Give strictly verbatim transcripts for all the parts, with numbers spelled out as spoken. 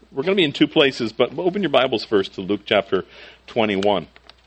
we're going to be in two places, but open your Bibles first to Luke chapter twenty-one.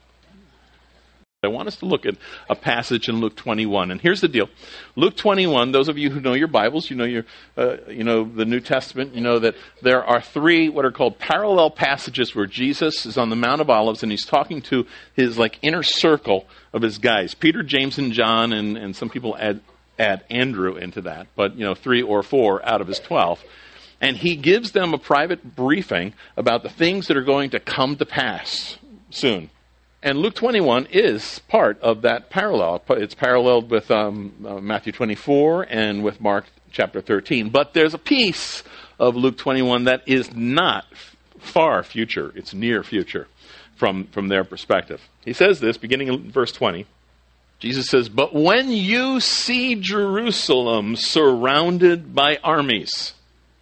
I want us to look at a passage in Luke twenty-one, and here's the deal. Luke twenty-one, those of you who know your Bibles, you know your, uh, you know the New Testament, you know that there are three what are called parallel passages where Jesus is on the Mount of Olives and he's talking to his like inner circle of his guys, Peter, James, and John, and, and some people add add Andrew into that, but you know three or four out of his twelve, and he gives them a private briefing about the things that are going to come to pass soon. And Luke twenty-one is part of that parallel. It's paralleled with um, uh, Matthew twenty-four and with Mark chapter thirteen. But there's a piece of Luke twenty-one that is not f- far future. It's near future from, from their perspective. He says this, beginning in verse twenty. Jesus says, "But when you see Jerusalem surrounded by armies,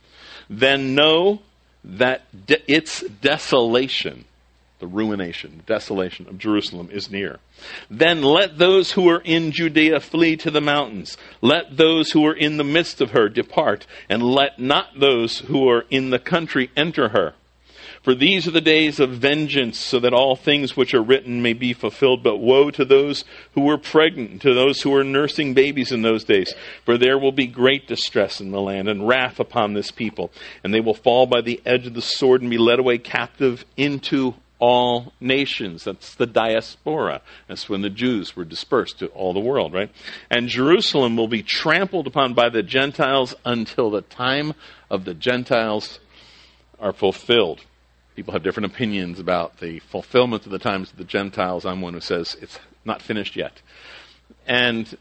then know that de- its desolation," the ruination, desolation of Jerusalem is near. "Then let those who are in Judea flee to the mountains. Let those who are in the midst of her depart, and let not those who are in the country enter her. For these are the days of vengeance, so that all things which are written may be fulfilled. But woe to those who were pregnant, to those who were nursing babies in those days. For there will be great distress in the land, and wrath upon this people. And they will fall by the edge of the sword, and be led away captive into all nations." That's the diaspora. That's when the Jews were dispersed to all the world, right? "And Jerusalem will be trampled upon by the Gentiles until the time of the Gentiles are fulfilled." People have different opinions about the fulfillment of the times of the Gentiles. I'm one who says it's not finished yet. And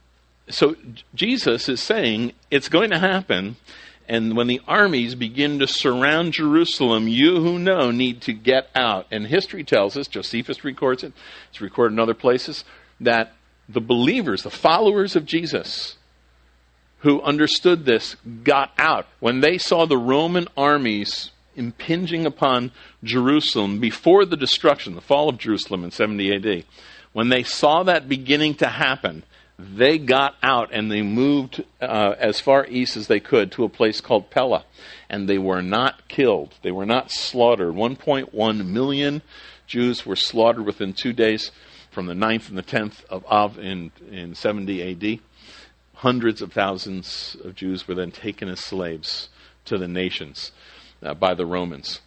so Jesus is saying it's going to happen. And when the armies begin to surround Jerusalem, you who know need to get out. And history tells us, Josephus records it, it's recorded in other places, that the believers, the followers of Jesus, who understood this, got out. When they saw the Roman armies impinging upon Jerusalem before the destruction, the fall of Jerusalem in seventy A D, when they saw that beginning to happen, they got out and they moved uh, as far east as they could to a place called Pella. And they were not killed. They were not slaughtered. one point one million Jews were slaughtered within two days from the ninth and the tenth of Av in, in seventy A D. Hundreds of thousands of Jews were then taken as slaves to the nations uh, by the Romans.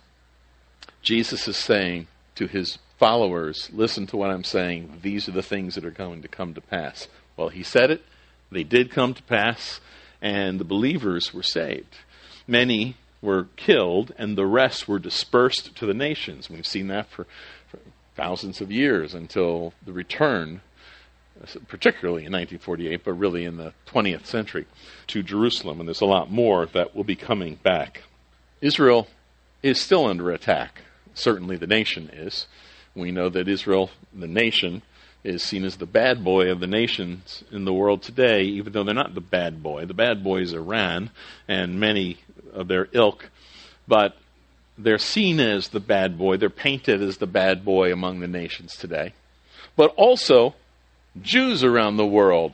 Jesus is saying to his followers, listen to what I'm saying. These are the things that are going to come to pass. Well, he said it, they did come to pass, and the believers were saved. Many were killed, and the rest were dispersed to the nations. We've seen that for, for thousands of years until the return, particularly in nineteen forty-eight, but really in the twentieth century, to Jerusalem. And there's a lot more that will be coming back. Israel is still under attack. Certainly the nation is. We know that Israel, the nation, is seen as the bad boy of the nations in the world today, even though they're not the bad boy. The bad boy is Iran and many of their ilk, but they're seen as the bad boy. They're painted as the bad boy among the nations today. But also, Jews around the world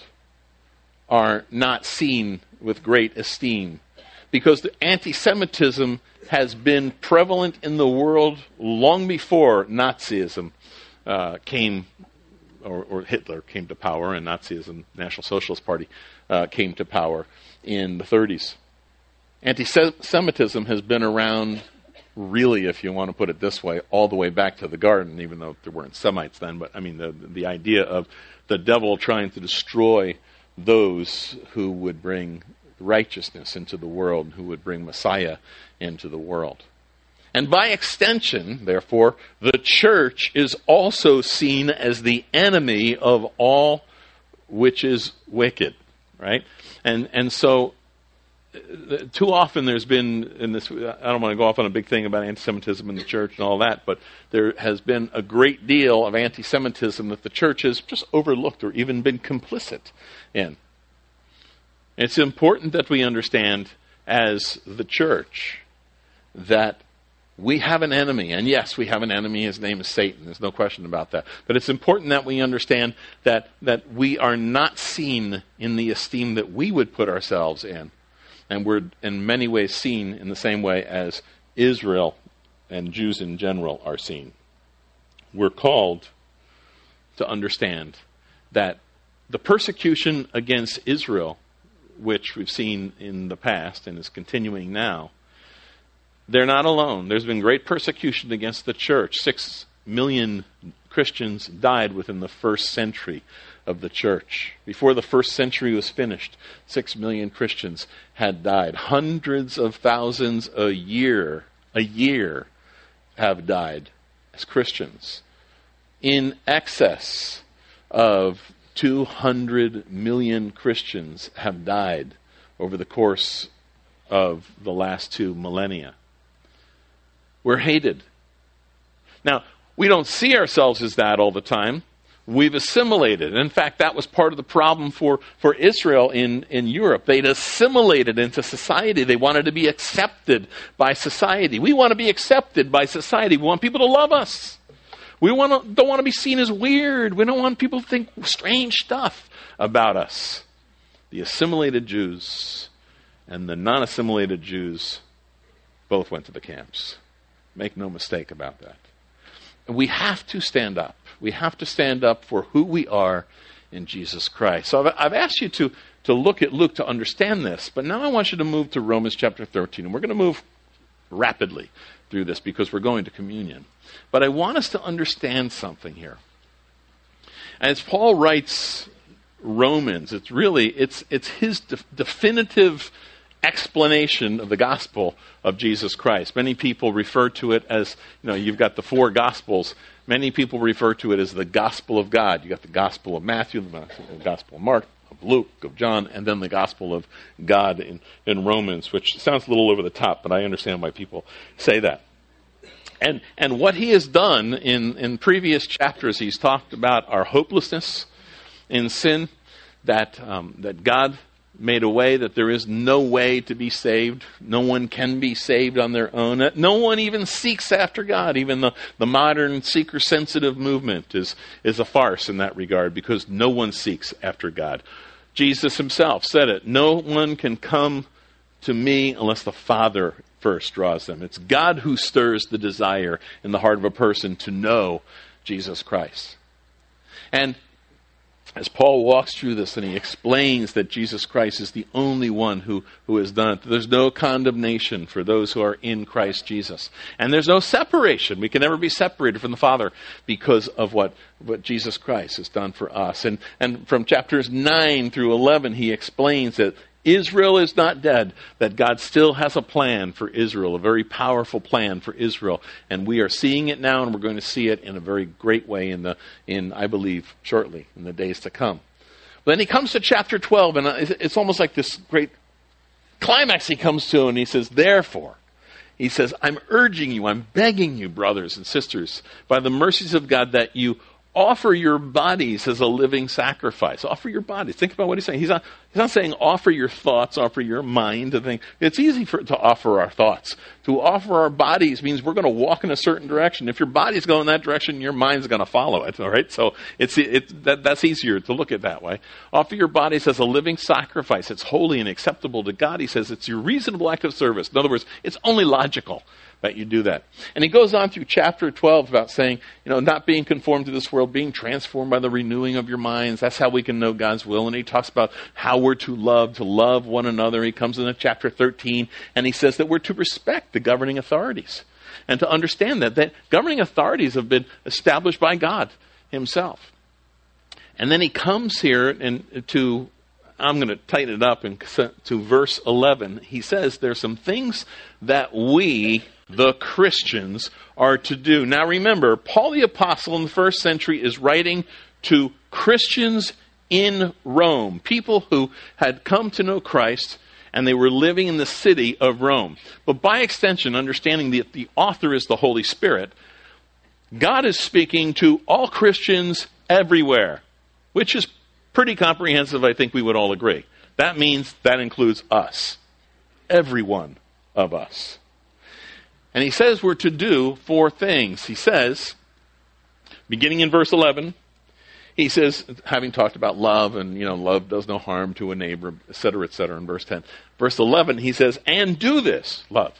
are not seen with great esteem because the anti-Semitism has been prevalent in the world long before Nazism uh, came Or, or Hitler came to power, and Nazism, National Socialist Party, uh, came to power in the thirties. Anti-Semitism has been around, really, if you want to put it this way, all the way back to the garden, even though there weren't Semites then. But, I mean, the, the idea of the devil trying to destroy those who would bring righteousness into the world, who would bring Messiah into the world. And by extension, therefore, the church is also seen as the enemy of all which is wicked, right? And and so, uh, too often there's been, in this, I don't want to go off on a big thing about anti-Semitism in the church and all that, but there has been a great deal of anti-Semitism that the church has just overlooked or even been complicit in. It's important that we understand as the church that we have an enemy, and yes, we have an enemy. His name is Satan. There's no question about that. But it's important that we understand that that we are not seen in the esteem that we would put ourselves in. And we're in many ways seen in the same way as Israel and Jews in general are seen. We're called to understand that the persecution against Israel, which we've seen in the past and is continuing now, they're not alone. There's been great persecution against the church. Six million Christians died within the first century of the church. Before the first century was finished, six million Christians had died. Hundreds of thousands a year, a year, have died as Christians. In excess of two hundred million Christians have died over the course of the last two millennia. We're hated. Now, we don't see ourselves as that all the time. We've assimilated. In fact, that was part of the problem for, for Israel in, in Europe. They'd assimilated into society. They wanted to be accepted by society. We want to be accepted by society. We want people to love us. We want to, don't want to be seen as weird. We don't want people to think strange stuff about us. The assimilated Jews and the non-assimilated Jews both went to the camps. Make no mistake about that. We have to stand up. We have to stand up for who we are in Jesus Christ. So I've, I've asked you to, to look at Luke to understand this, but now I want you to move to Romans chapter thirteen. And we're going to move rapidly through this because we're going to communion. But I want us to understand something here. As Paul writes Romans, it's really, it's, it's his de- definitive explanation of the gospel of Jesus Christ. Many people refer to it as, you know, you've got the four gospels. Many people refer to it as the gospel of God. You've got the gospel of Matthew, the gospel of Mark, of Luke, of John, and then the gospel of God in, in Romans, which sounds a little over the top, but I understand why people say that. And and what he has done in, in previous chapters, he's talked about our hopelessness in sin, that um, that God made a way, that there is no way to be saved. No one can be saved on their own. No one even seeks after God. Even the, the modern seeker-sensitive movement is, is a farce in that regard because no one seeks after God. Jesus himself said it. No one can come to me unless the Father first draws them. It's God who stirs the desire in the heart of a person to know Jesus Christ. And as Paul walks through this and he explains that Jesus Christ is the only one who, who has done it, there's no condemnation for those who are in Christ Jesus. And there's no separation. We can never be separated from the Father because of what, what Jesus Christ has done for us. And, and from chapters nine through eleven, he explains that Israel is not dead, that God still has a plan for Israel, a very powerful plan for Israel. And we are seeing it now, and we're going to see it in a very great way in, the, in I believe, shortly, in the days to come. But then he comes to chapter twelve, and it's almost like this great climax he comes to, and he says, therefore, he says, I'm urging you, I'm begging you, brothers and sisters, by the mercies of God, that you offer your bodies as a living sacrifice. Offer your bodies. Think about what he's saying. He's not, he's not saying offer your thoughts, offer your mind. To think. It's easy for to offer our thoughts. To offer our bodies means we're going to walk in a certain direction. If your body's going that direction, your mind's going to follow it. All right? So it's, it's that, that's easier to look at that way. Offer your bodies as a living sacrifice. It's holy and acceptable to God. He says it's your reasonable act of service. In other words, it's only logical that you do that. And he goes on through chapter twelve about saying, you know, not being conformed to this world, being transformed by the renewing of your minds. That's how we can know God's will. And he talks about how we're to love, to love one another. He comes into chapter thirteen, and he says that we're to respect the governing authorities and to understand that, that governing authorities have been established by God himself. And then he comes here and to, I'm going to tighten it up, and to verse eleven. He says there's some things that we, the Christians, are to do. Now remember, Paul the Apostle in the first century is writing to Christians in Rome, people who had come to know Christ, and they were living in the city of Rome. But by extension, understanding that the author is the Holy Spirit, God is speaking to all Christians everywhere, which is pretty comprehensive, I think we would all agree. That means that includes us. Every one of us. And he says we're to do four things. He says, beginning in verse eleven, he says, having talked about love, and, you know, love does no harm to a neighbor, et cetera, et cetera, in verse ten. Verse eleven, he says, and do this, love.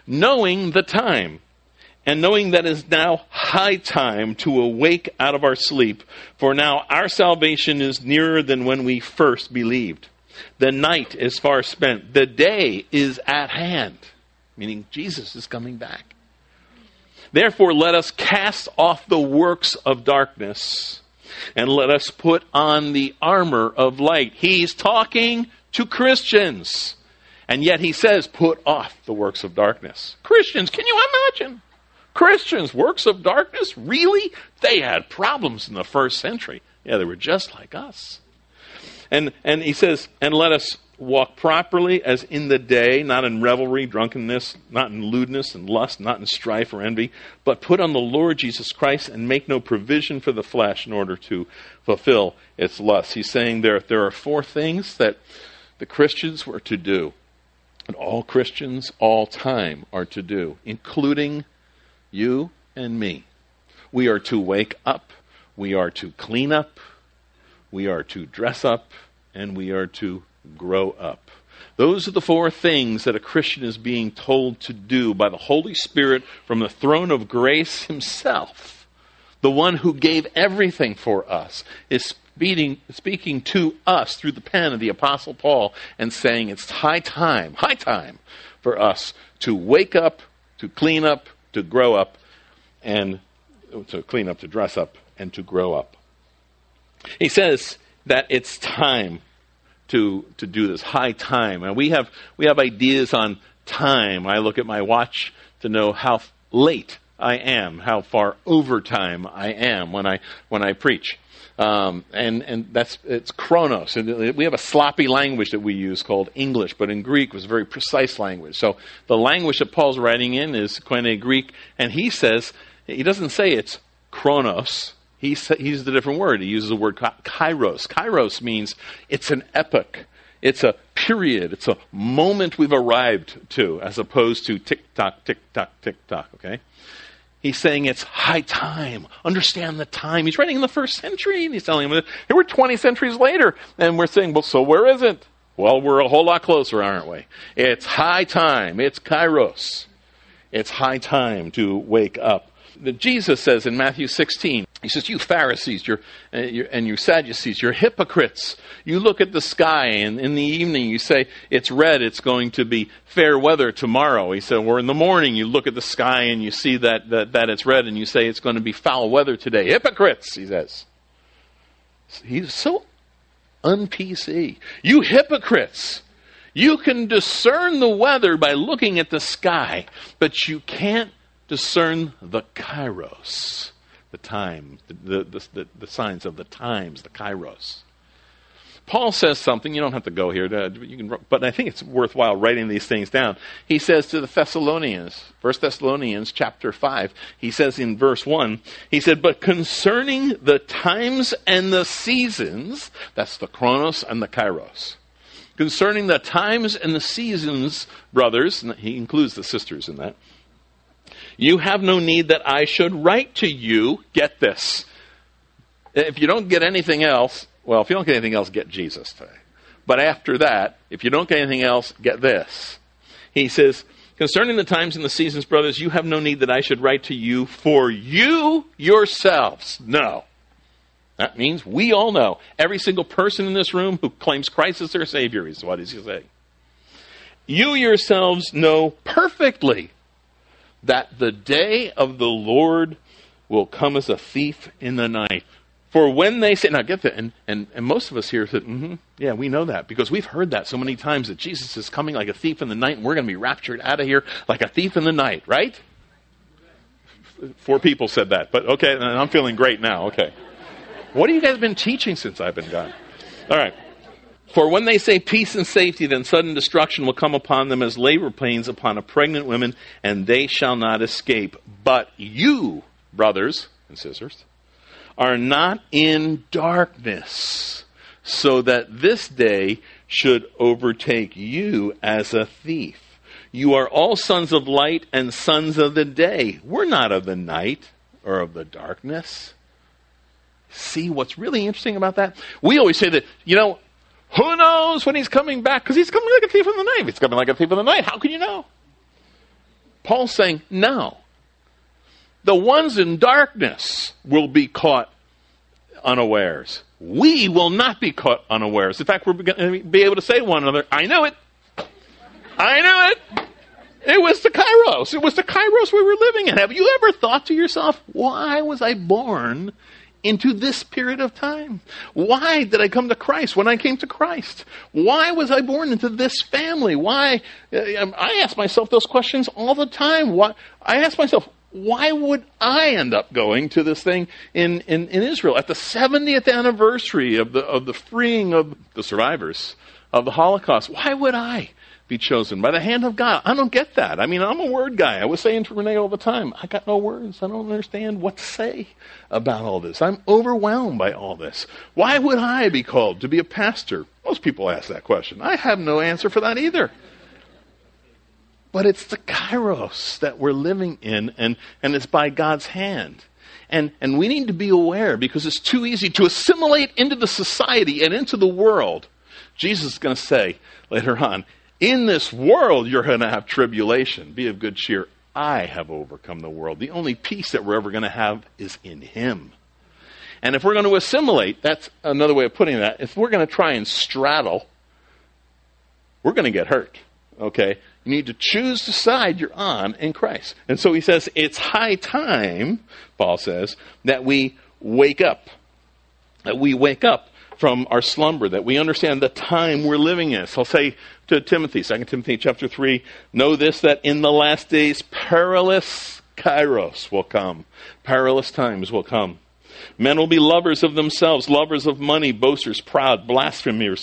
knowing the time, and knowing that it is now high time to awake out of our sleep, for now our salvation is nearer than when we first believed. The night is far spent, the day is at hand, meaning Jesus is coming back. Therefore, let us cast off the works of darkness, and let us put on the armor of light. He's talking to Christians, and yet he says, put off the works of darkness. Christians, can you imagine? Christians, works of darkness? Really? They had problems in the first century. Yeah, they were just like us. And and he says, and let us walk properly as in the day, not in revelry, drunkenness, not in lewdness and lust, not in strife or envy, but put on the Lord Jesus Christ and make no provision for the flesh in order to fulfill its lusts. He's saying there, there are four things that the Christians were to do, and all Christians all time are to do, including you and me. We are to wake up, we are to clean up, we are to dress up, and we are to grow up. Those are the four things that a Christian is being told to do by the Holy Spirit from the throne of grace himself. The one who gave everything for us is speaking, speaking to us through the pen of the Apostle Paul and saying it's high time, high time for us to wake up, to clean up, to grow up, and to clean up, to dress up, and to grow up. He says that it's time to to do this, high time. And we have we have ideas on time. I look at my watch to know how late I am, how far over time I am when I when I preach. Um, and and that's it's chronos. And we have a sloppy language that we use called English, but in Greek it was a very precise language. So the language that Paul's writing in is Koine Greek, and he says, he doesn't say it's chronos. He sa- he uses a different word. He uses the word kairos. Kairos means it's an epoch. It's a period. It's a moment we've arrived to, as opposed to tick-tock, tick-tock, tick-tock, okay? He's saying it's high time. Understand the time. He's writing in the first century, and he's telling them, here we're twenty centuries later, and we're saying, well, so where is it? Well, we're a whole lot closer, aren't we? It's high time. It's kairos. It's high time to wake up. The Jesus says in Matthew sixteen, he says, you Pharisees you're, uh, you're, and you Sadducees, you're hypocrites. You look at the sky, and in the evening you say, it's red, it's going to be fair weather tomorrow. He said, or in the morning you look at the sky and you see that, that, that it's red, and you say it's going to be foul weather today. Hypocrites, he says. He's so un-P C. You hypocrites. You can discern the weather by looking at the sky, but you can't discern the kairos, the time, the, the, the, the signs of the times, the kairos. Paul says something, you don't have to go here, to, you can, but I think it's worthwhile writing these things down. He says to the Thessalonians, First Thessalonians chapter five, he says in verse one, he said, but concerning the times and the seasons, that's the chronos and the kairos, concerning the times and the seasons, brothers, and he includes the sisters in that, you have no need that I should write to you. Get this. If you don't get anything else, well, if you don't get anything else, get Jesus today. But after that, if you don't get anything else, get this. He says, concerning the times and the seasons, brothers, you have no need that I should write to you, for you yourselves know. That means we all know. Every single person in this room who claims Christ as their Savior is what does he say? You yourselves know perfectly that the day of the Lord will come as a thief in the night. For when they say, now get that, and, and, and most of us here said, mm-hmm, yeah, we know that, because we've heard that so many times, that Jesus is coming like a thief in the night, and we're going to be raptured out of here like a thief in the night, right? Four people said that, but okay, I'm feeling great now, okay. What have you guys been teaching since I've been gone? All right. For when they say peace and safety, then sudden destruction will come upon them as labor pains upon a pregnant woman, and they shall not escape. But you, brothers and sisters, are not in darkness, so that this day should overtake you as a thief. You are all sons of light and sons of the day. We're not of the night or of the darkness. See what's really interesting about that? We always say that, you know, who knows when he's coming back? Because he's coming like a thief in the night. If he's coming like a thief in the night, how can you know? Paul's saying, no. The ones in darkness will be caught unawares. We will not be caught unawares. In fact, we're going to be able to say to one another, I knew it. I knew it. It was the Kairos. It was the Kairos we were living in. Have you ever thought to yourself, why was I born into this period of time? Why did I come to Christ when I came to Christ? Why was I born into this family? Why? I ask myself those questions all the time. Why? I ask myself, why would I end up going to this thing in, in, in Israel at the seventieth anniversary of the of the freeing of the survivors of the Holocaust? Why would I be chosen by the hand of God? I don't get that. I mean, I'm a word guy. I was saying to Renee all the time, I got no words. I don't understand what to say about all this. I'm overwhelmed by all this. Why would I be called to be a pastor? Most people ask that question. I have no answer for that either. But it's the Kairos that we're living in, and, and it's by God's hand. And, and we need to be aware, because it's too easy to assimilate into the society and into the world. Jesus is going to say later on, in this world you're going to have tribulation. Be of good cheer. I have overcome the world. The only peace that we're ever going to have is in Him. And if we're going to assimilate, that's another way of putting that, if we're going to try and straddle, we're going to get hurt. Okay? You need to choose the side you're on in Christ. And so he says, it's high time, Paul says, that we wake up. That we wake up from our slumber, that we understand the time we're living in. So I'll say to Timothy, Second Timothy chapter three, know this, that in the last days perilous kairos will come. Perilous times will come. Men will be lovers of themselves, lovers of money, boasters, proud, blasphemers,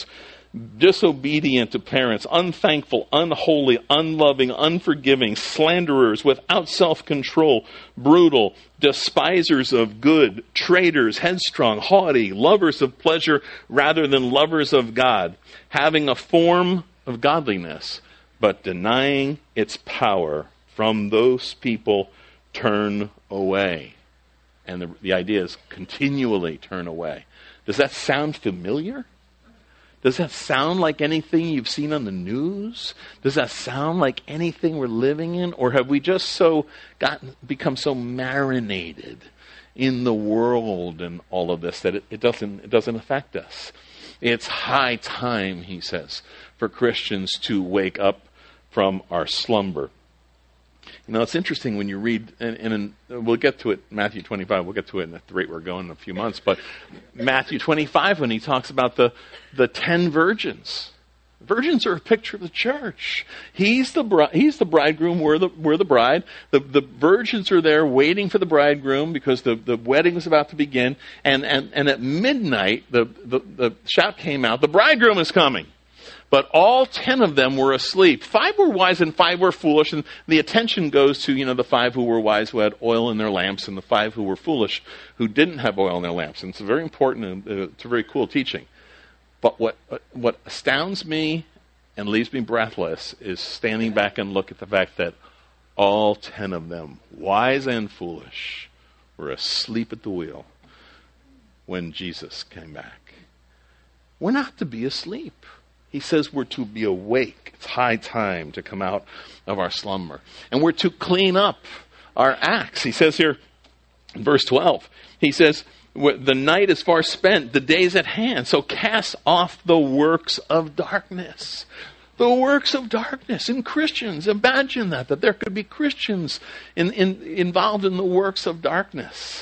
disobedient to parents, unthankful, unholy, unloving, unforgiving, slanderers, without self-control, brutal, despisers of good, traitors, headstrong, haughty, lovers of pleasure rather than lovers of God, having a form of godliness, but denying its power. From those people turn away. And the, the idea is continually turn away. Does that sound familiar? Does that sound like anything you've seen on the news? Does that sound like anything we're living in? Or have we just so gotten become so marinated in the world and all of this that it, it doesn't it doesn't affect us? It's high time, he says, for Christians to wake up from our slumber. You know, it's interesting when you read, and, and we'll get to it, Matthew twenty-five, we'll get to it at the rate we're going in a few months, but Matthew twenty-five, when he talks about the, the ten virgins. Virgins are a picture of the church. He's the bri- he's the bridegroom, we're the, we're the bride. The, the virgins are there waiting for the bridegroom because the, the wedding is about to begin. And, and, and at midnight, the, the, the shout came out, the bridegroom is coming. But all ten of them were asleep. Five were wise and five were foolish. And the attention goes to, you know, the five who were wise who had oil in their lamps and the five who were foolish who didn't have oil in their lamps. And it's very important and uh, it's a very cool teaching. But what what astounds me and leaves me breathless is standing back and look at the fact that all ten of them, wise and foolish, were asleep at the wheel when Jesus came back. We're not to be asleep. He says we're to be awake. It's high time to come out of our slumber. And we're to clean up our acts. He says here in verse twelve, he says, the night is far spent, the day's at hand. So cast off the works of darkness. The works of darkness in Christians. Imagine that, that there could be Christians in, in, involved in the works of darkness.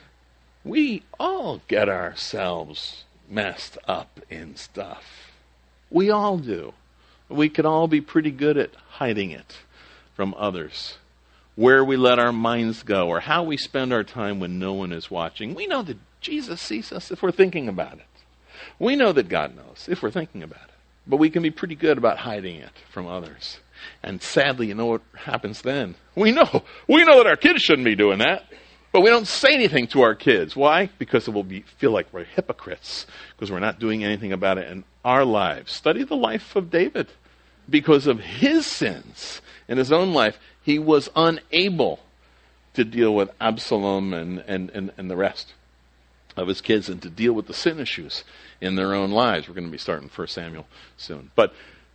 We all get ourselves messed up in stuff. We all do. We could all be pretty good at hiding it from others. Where we let our minds go or how we spend our time when no one is watching. We know that Jesus sees us if we're thinking about it. We know that God knows if we're thinking about it. But we can be pretty good about hiding it from others. And sadly, you know what happens then? We know. We know that our kids shouldn't be doing that. But we don't say anything to our kids. Why? Because it will be, feel like we're hypocrites. Because we're not doing anything about it in our lives. Study the life of David. Because of his sins in his own life, he was unable to deal with Absalom and, and, and, and the rest of his kids and to deal with the sin issues in their own lives. We're going to be starting First Samuel soon. But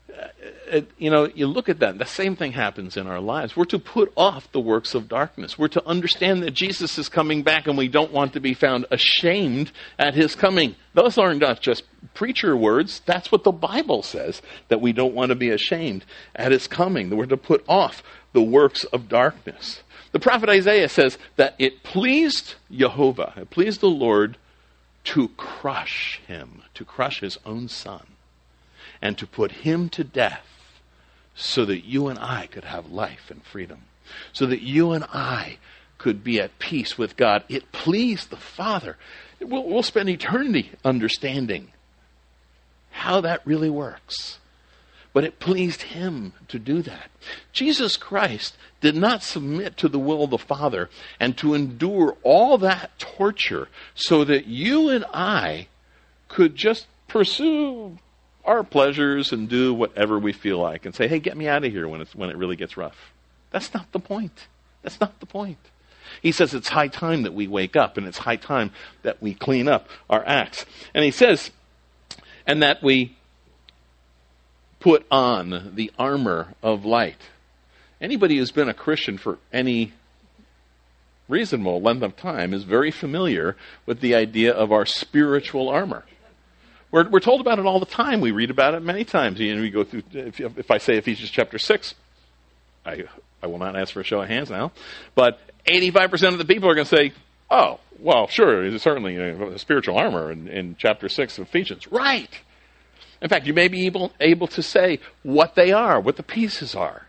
It, you know, you look at that, the same thing happens in our lives. We're to put off the works of darkness. We're to understand that Jesus is coming back and we don't want to be found ashamed at his coming. Those aren't not just preacher words. That's what the Bible says, that we don't want to be ashamed at his coming. That we're to put off the works of darkness. The prophet Isaiah says that it pleased Jehovah, it pleased the Lord to crush him, to crush his own son, and to put him to death, so that you and I could have life and freedom, so that you and I could be at peace with God. It pleased the Father. We'll, we'll spend eternity understanding how that really works. But it pleased him to do that. Jesus Christ did not submit to the will of the Father and to endure all that torture so that you and I could just pursue our pleasures and do whatever we feel like and say, hey, get me out of here when it's when it really gets rough. That's not the point. That's not the point. He says it's high time that we wake up, and it's high time that we clean up our acts. And he says, and that we put on the armor of light. Anybody who's been a Christian for any reasonable length of time is very familiar with the idea of our spiritual armor. We're, we're told about it all the time. We read about it many times. You know, we go through. If, if I say Ephesians chapter six, I I will not ask for a show of hands now, but eighty-five percent of the people are going to say, "Oh, well, sure, it's certainly a spiritual armor in, in chapter six of Ephesians." Right. In fact, you may be able able to say what they are, what the pieces are.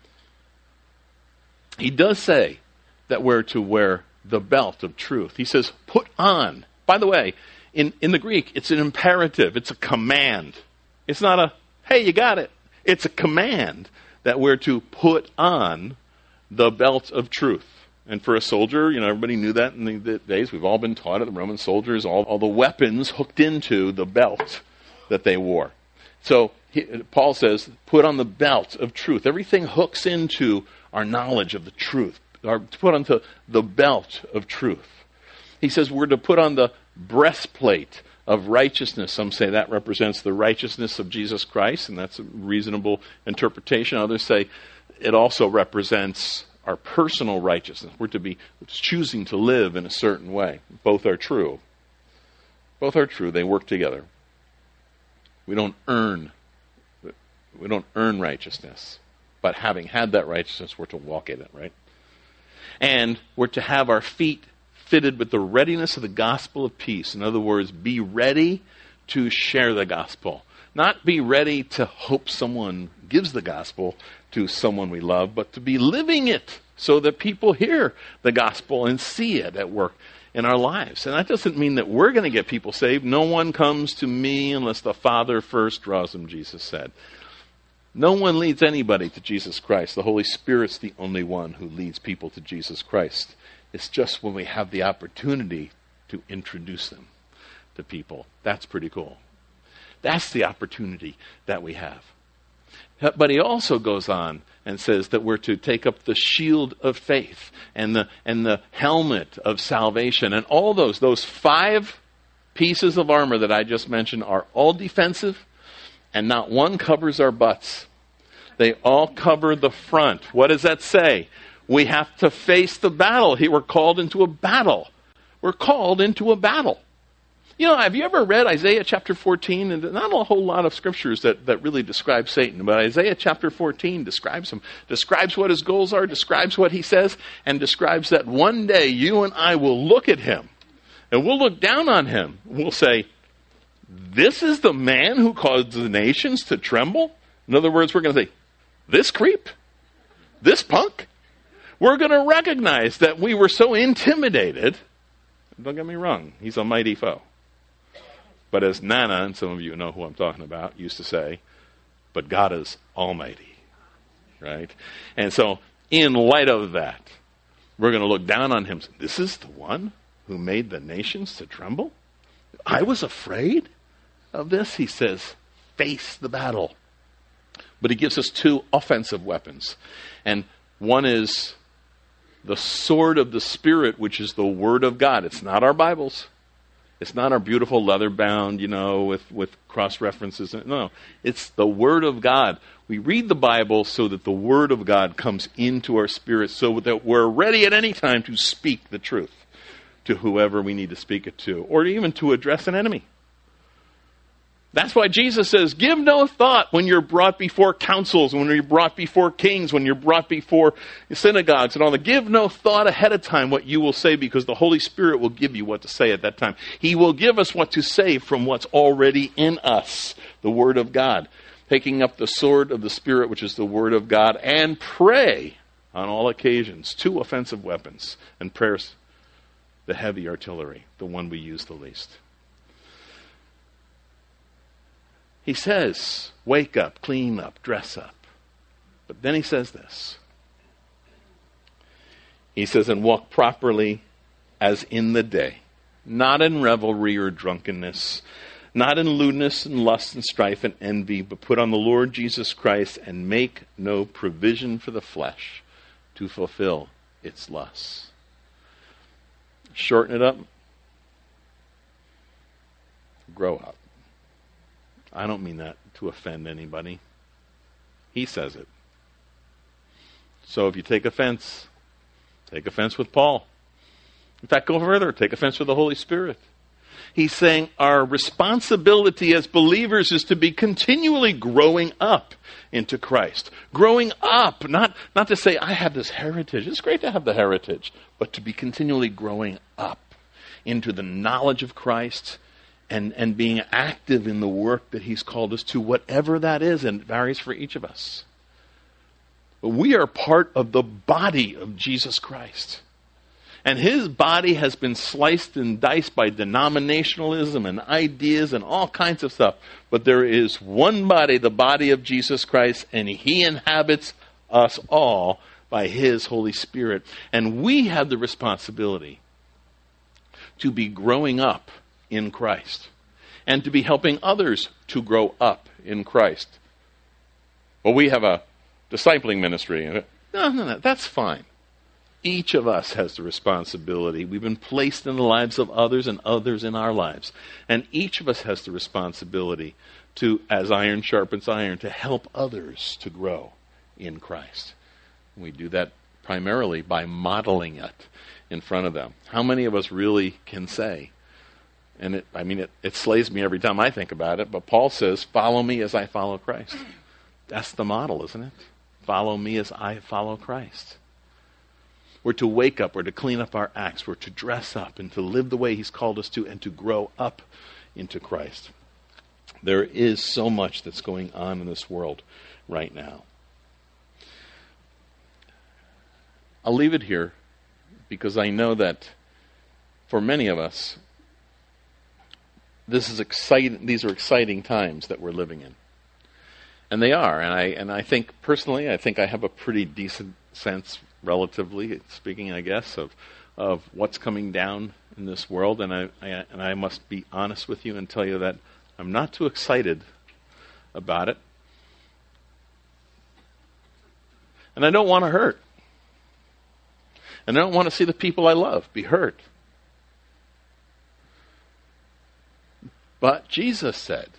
He does say that we're to wear the belt of truth. He says, "Put on." By the way, In, in the Greek, it's an imperative. It's a command. It's not a, hey, you got it. It's a command that we're to put on the belt of truth. And for a soldier, you know, everybody knew that in the, the days. We've all been taught it. The Roman soldiers, all, all the weapons hooked into the belt that they wore. So he, Paul says, put on the belt of truth. Everything hooks into our knowledge of the truth. Our, to put onto the belt of truth. He says we're to put on the breastplate of righteousness. Some say that represents the righteousness of Jesus Christ, and that's a reasonable interpretation. Others say it also represents our personal righteousness. We're to be choosing to live in a certain way. Both are true. Both are true. They work together. We don't earn we don't earn righteousness, but having had that righteousness, we're to walk in it, right? And we're to have our feet fitted with the readiness of the gospel of peace. In other words, be ready to share the gospel. Not be ready to hope someone gives the gospel to someone we love, but to be living it so that people hear the gospel and see it at work in our lives. And that doesn't mean that we're going to get people saved. No one comes to me unless the Father first draws them, Jesus said. No one leads anybody to Jesus Christ. The Holy Spirit's the only one who leads people to Jesus Christ. It's just when we have the opportunity to introduce them to people. That's pretty cool. That's the opportunity that we have. But he also goes on and says that we're to take up the shield of faith and the and the helmet of salvation. And all those, those five pieces of armor that I just mentioned are all defensive, and not one covers our butts. They all cover the front. What does that say? We have to face the battle. We're called into a battle. We're called into a battle. You know, have you ever read Isaiah chapter fourteen? And not a whole lot of scriptures that, that really describe Satan, but Isaiah chapter fourteen describes him, describes what his goals are, describes what he says, and describes that one day you and I will look at him, and we'll look down on him. We'll say, this is the man who caused the nations to tremble? In other words, we're going to say, this creep? This punk? We're going to recognize that we were so intimidated. Don't get me wrong, he's a mighty foe. But as Nana, and some of you know who I'm talking about, used to say, but God is almighty, right? And so, in light of that, we're going to look down on him. This is the one who made the nations to tremble? I was afraid of this? He says, face the battle. But he gives us two offensive weapons. And one is the sword of the Spirit, which is the Word of God. It's not our Bibles. It's not our beautiful leather bound, you know, with, with cross references. No, it's the Word of God. We read the Bible so that the Word of God comes into our spirit so that we're ready at any time to speak the truth to whoever we need to speak it to, or even to address an enemy. That's why Jesus says, give no thought when you're brought before councils, when you're brought before kings, when you're brought before synagogues and all that. Give no thought ahead of time what you will say, because the Holy Spirit will give you what to say at that time. He will give us what to say from what's already in us, the Word of God. Taking up the sword of the Spirit, which is the Word of God, and pray on all occasions. Two offensive weapons, and prayer's the heavy artillery, the one we use the least. He says, wake up, clean up, dress up. But then he says this. He says, and walk properly as in the day, not in revelry or drunkenness, not in lewdness and lust and strife and envy, but put on the Lord Jesus Christ and make no provision for the flesh to fulfill its lusts. Shorten it up. Grow up. I don't mean that to offend anybody. He says it. So if you take offense, take offense with Paul. In fact, go further. Take offense with the Holy Spirit. He's saying our responsibility as believers is to be continually growing up into Christ. Growing up, not, not to say, I have this heritage. It's great to have the heritage, but to be continually growing up into the knowledge of Christ and, and being active in the work that He's called us to, whatever that is, and it varies for each of us. But we are part of the body of Jesus Christ. And His body has been sliced and diced by denominationalism and ideas and all kinds of stuff. But there is one body, the body of Jesus Christ, and He inhabits us all by His Holy Spirit. And we have the responsibility to be growing up in Christ and to be helping others to grow up in Christ. Well, we have a discipling ministry. No, no, no, that's fine. Each of us has the responsibility. We've been placed in the lives of others and others in our lives. And each of us has the responsibility to, as iron sharpens iron, to help others to grow in Christ. We do that primarily by modeling it in front of them. How many of us really can say, and it, I mean, it, it slays me every time I think about it, but Paul says, follow me as I follow Christ. That's the model, isn't it? Follow me as I follow Christ. We're to wake up, we're to clean up our acts, we're to dress up and to live the way He's called us to and to grow up into Christ. There is so much that's going on in this world right now. I'll leave it here because I know that for many of us, this is exciting. These are exciting times that we're living in. And they are, and I and I think personally, I think I have a pretty decent sense, relatively speaking, I guess, of of what's coming down in this world. And I, I and I must be honest with you and tell you that I'm not too excited about it, and I don't want to hurt, and I don't want to see the people I love be hurt. But Jesus said,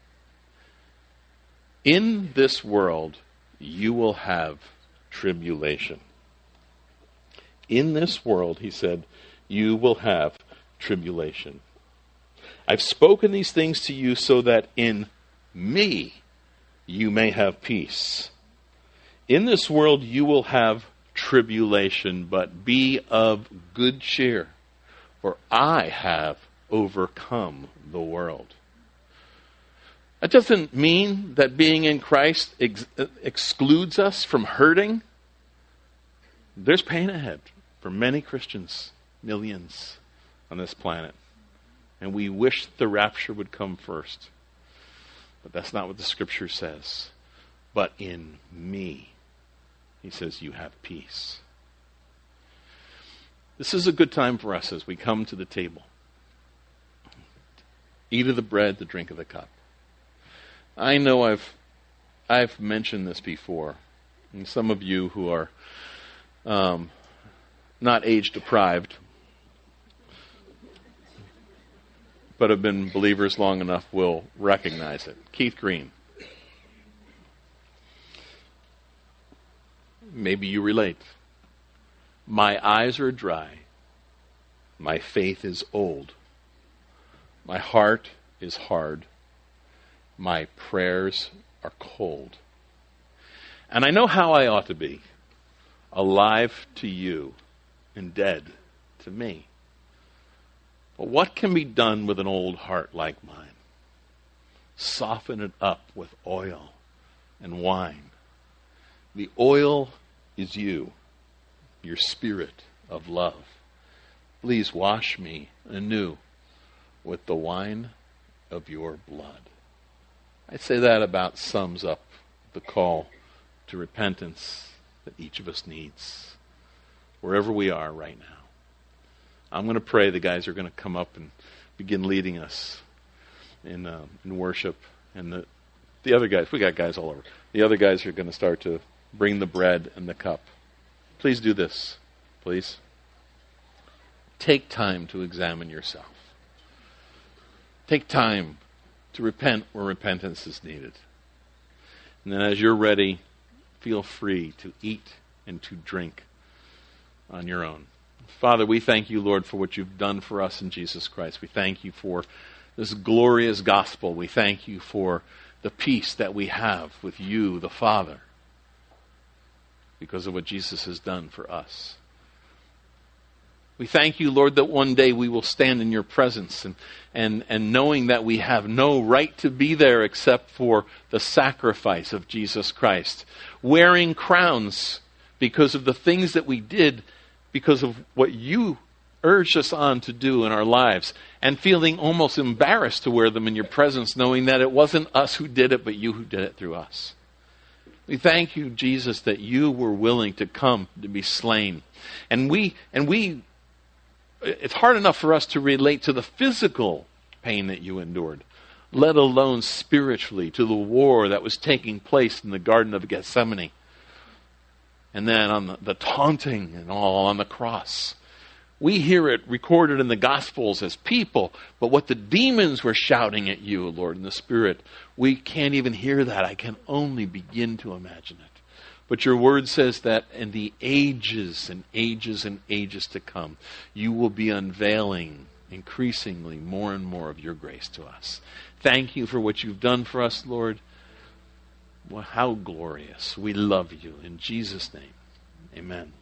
in this world, you will have tribulation. In this world, He said, you will have tribulation. I've spoken these things to you so that in me you may have peace. In this world, you will have tribulation, but be of good cheer, for I have overcome the world. That doesn't mean that being in Christ ex- excludes us from hurting. There's pain ahead for many Christians, millions on this planet. And we wish the rapture would come first. But that's not what the Scripture says. But in me, He says, you have peace. This is a good time for us as we come to the table. Eat of the bread, the drink of the cup. I know I've I've mentioned this before, and some of you who are um, not age deprived but have been believers long enough will recognize it. Keith Green. Maybe you relate. My eyes are dry. My faith is old. My heart is hard. My prayers are cold. And I know how I ought to be. Alive to you and dead to me. But what can be done with an old heart like mine? Soften it up with oil and wine. The oil is you, your spirit of love. Please wash me anew with the wine of your blood. I'd say that about sums up the call to repentance that each of us needs, wherever we are right now. I'm going to pray. The guys are going to come up and begin leading us in uh, in worship. And the, the other guys, we got guys all over. The other guys are going to start to bring the bread and the cup. Please do this, please. Take time to examine yourself. Take time to repent where repentance is needed. And then as you're ready, feel free to eat and to drink on your own. Father, we thank you, Lord, for what you've done for us in Jesus Christ. We thank you for this glorious gospel. We thank you for the peace that we have with you, the Father, because of what Jesus has done for us. We thank you, Lord, that one day we will stand in your presence and, and, and knowing that we have no right to be there except for the sacrifice of Jesus Christ, wearing crowns because of the things that we did, because of what you urged us on to do in our lives, and feeling almost embarrassed to wear them in your presence, knowing that it wasn't us who did it, but you who did it through us. We thank you, Jesus, that you were willing to come to be slain. And we, and we, it's hard enough for us to relate to the physical pain that you endured, let alone spiritually to the war that was taking place in the Garden of Gethsemane. And then on the, the taunting and all on the cross. We hear it recorded in the Gospels as people, but what the demons were shouting at you, Lord, in the Spirit, we can't even hear that. I can only begin to imagine it. But your word says that in the ages and ages and ages to come, you will be unveiling increasingly more and more of your grace to us. Thank you for what you've done for us, Lord. Well, how glorious. We love you. In Jesus' name, amen.